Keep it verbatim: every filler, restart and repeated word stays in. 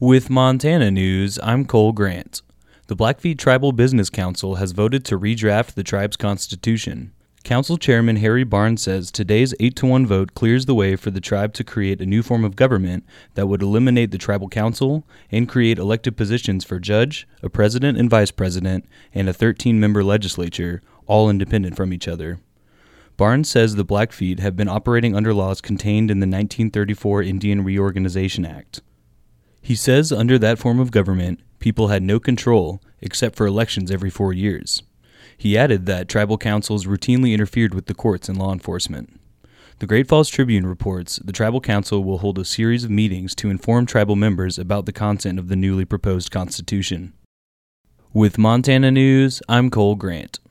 With Montana News, I'm Cole Grant. The Blackfeet Tribal Business Council has voted to redraft the tribe's constitution. Council Chairman Harry Barnes says today's eight to one vote clears the way for the tribe to create a new form of government that would eliminate the tribal council and create elected positions for judge, a president and vice president, and a thirteen-member legislature, all independent from each other. Barnes says the Blackfeet have been operating under laws contained in the nineteen thirty-four Indian Reorganization Act. He says under that form of government, people had no control except for elections every four years. He added that tribal councils routinely interfered with the courts and law enforcement. The Great Falls Tribune reports the tribal council will hold a series of meetings to inform tribal members about the content of the newly proposed constitution. With Montana News, I'm Cole Grant.